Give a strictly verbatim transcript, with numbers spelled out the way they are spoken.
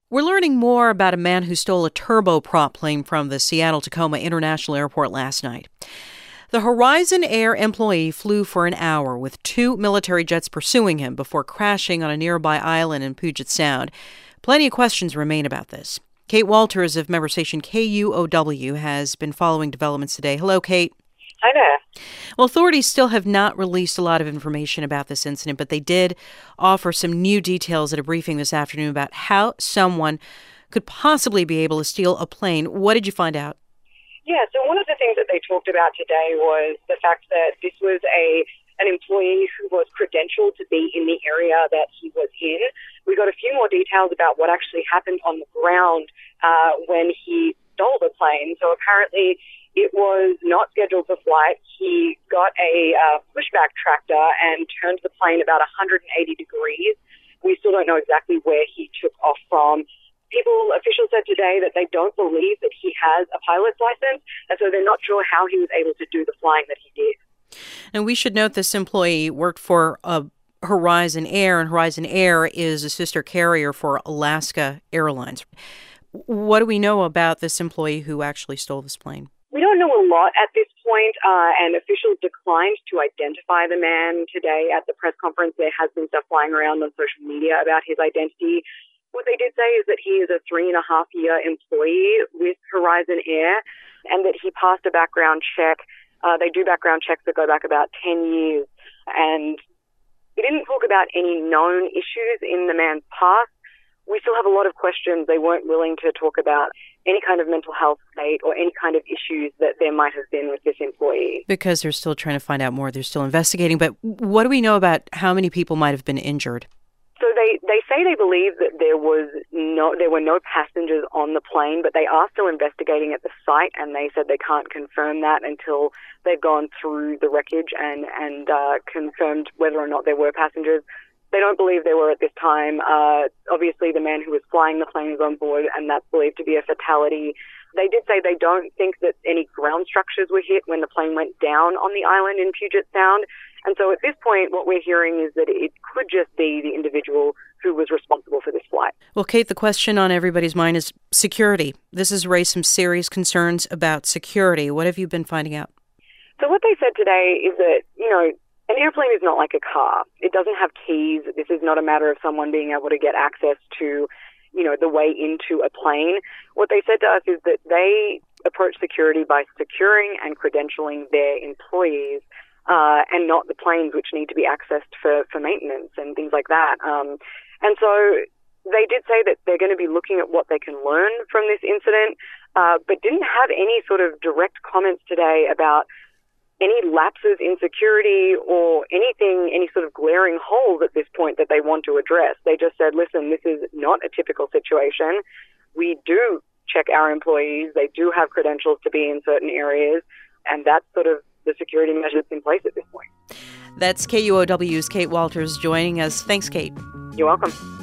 We're learning more about a man who stole a turboprop plane from the Seattle-Tacoma International Airport last night. The Horizon Air employee flew for an hour with two military jets pursuing him before crashing on a nearby island in Puget Sound. Plenty of questions remain about this. Kate Walters of member station K U O W has been following developments today. Hello, Kate. Hi there. Well, authorities still have not released a lot of information about this incident, but they did offer some new details at a briefing this afternoon about how someone could possibly be able to steal a plane. What did you find out? Yeah, so one of the things that they talked about today was the fact that this was a an employee who was credentialed to be in the area that he was in. We got a few more details about what actually happened on the ground uh, when he stole the plane. So apparently it was not scheduled for flight. He got a uh, pushback tractor and turned the plane about one hundred eighty degrees. We still don't know exactly where he took off from. People, officials said today that they don't believe that he has a pilot's license, and so they're not sure how he was able to do the flying that he did. And we should note this employee worked for uh, Horizon Air, and Horizon Air is a sister carrier for Alaska Airlines. What do we know about this employee who actually stole this plane? We don't know a lot at this point, uh, and officials declined to identify the man today at the press conference. There has been stuff flying around on social media about his identity. What they did say is that he is a three and a half year employee with Horizon Air and that he passed a background check. Uh, they do background checks that go back about ten years. And he didn't talk about any known issues in the man's past. We still have a lot of questions. They weren't willing to talk about any kind of mental health state or any kind of issues that there might have been with this employee. Because they're still trying to find out more. They're still investigating. But what do we know about how many people might have been injured? So they, they say they believe that there was no there were no passengers on the plane, but they are still investigating at the site, and they said they can't confirm that until they've gone through the wreckage and and uh, confirmed whether or not there were passengers. They don't believe there were at this time. Uh, obviously, the man who was flying the plane was on board, and that's believed to be a fatality. They did say they don't think that any ground structures were hit when the plane went down on the island in Puget Sound. And so at this point, what we're hearing is that it could just be the individual who was responsible for this flight. Well, Kate, the question on everybody's mind is security. This has raised some serious concerns about security. What have you been finding out? So what they said today is that, you know, an airplane is not like a car. It doesn't have keys. This is not a matter of someone being able to get access to, you know, the way into a plane. What they said to us is that they approach security by securing and credentialing their employees uh, and not the planes, which need to be accessed for, for maintenance and things like that. Um, and so they did say that they're going to be looking at what they can learn from this incident, uh, but didn't have any sort of direct comments today about any lapses in security or anything, any sort of glaring holes at this point that they want to address. They just said, listen, this is not a typical situation. We do check our employees. They do have credentials to be in certain areas, and that's sort of the security measures in place at this point. That's K U O W's Kate Walters joining us. Thanks, Kate. You're welcome.